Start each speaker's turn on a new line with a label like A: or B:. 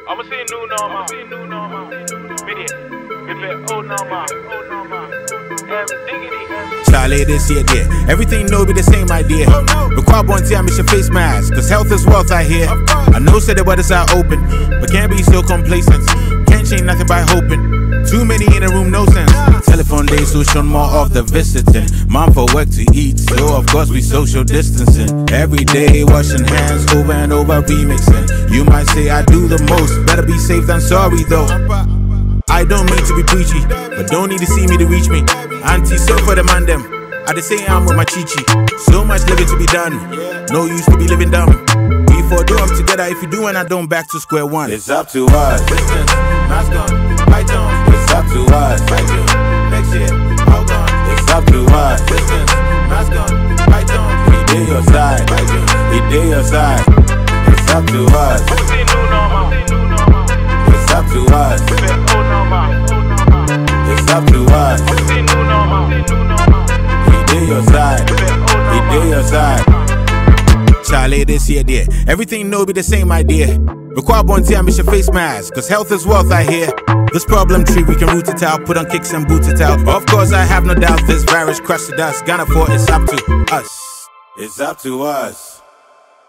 A: I'ma see new normal. Minute. If it old normal.
B: Charlie, this year, yeah. Everything no be the same idea. Require one time, I should face mask, cause health is wealth, I hear. I know said the waters are open, but can't be so complacent. Can't change nothing by hoping. Too many in the room, no sense. Telephone days, so shown more of the visiting. Mom for work to eat, so of course we social distancing. Every day washing hands, over and over remixing. You might say I do the most, better be safe than sorry though. I don't mean to be preachy, but don't need to see me to reach me. Auntie, so for the man them. I just say I'm with my chichi. So much living to be done, no use to be living dumb. We four do them together, if you do and I don't, back to square one.
C: It's up to us.
B: Distance, mask on, fight on.
C: It's up to us.
B: Fight you, next year, hold on.
C: It's up to us.
B: Distance, mask on, fight on.
C: We did your side. We did your side. It's up to us.
A: I'ma see new normal.
C: It's up to us.
A: If it old normal.
C: It's up to us.
A: I'ma see new normal.
C: We did your side.
A: If it old
C: We
A: normal.
C: did your side.
B: Charlie, this year, dear. Everything no be the same idea. Require one time, it's your face mask, cause health is wealth, I hear. This problem tree, we can root it out, put on kicks and boot it out. Of course, I have no doubt this virus crushed the dust. Ghana for it's up to us.
C: It's up to us.